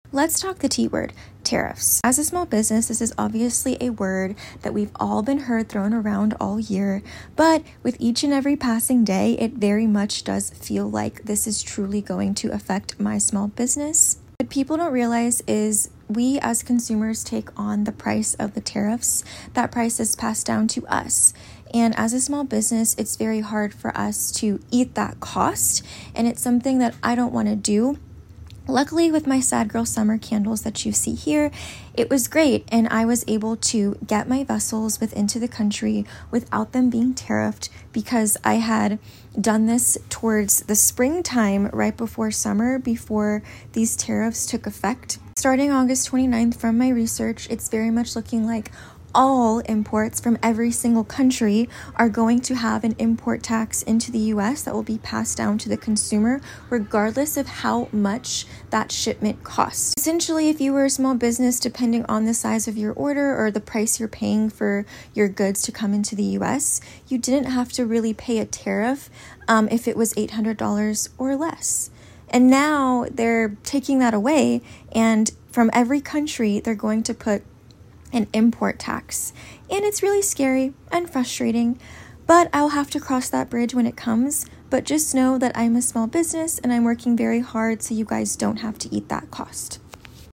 Let's talk the T word, tariffs. As a small business, this is obviously a word that we've all been heard thrown around all year, but with each and every passing day, it very much does feel like this is truly going to affect my small business. What people don't realize is we as consumers take on the price of the tariffs. That price is passed down to us. And as a small business, it's very hard for us to eat that cost, and it's something that I don't want to do. Luckily, with my Sad Girl Summer candles that you see here, it was great, and I was able to get my vessels into the country without them being tariffed because I had done this towards the springtime right before summer, before these tariffs took effect. Starting August 29th, from my research, it's very much looking like all imports from every single country are going to have an import tax into the US that will be passed down to the consumer, regardless of how much that shipment costs. Essentially, if you were a small business, depending on the size of your order or the price you're paying for your goods to come into the US, you didn't have to really pay a tariff if it was $800 or less. And now they're taking that away, and from every country, they're going to put an import tax. And it's really scary and frustrating, but I'll have to cross that bridge when it comes. But just know that I'm a small business and I'm working very hard so you guys don't have to eat that cost.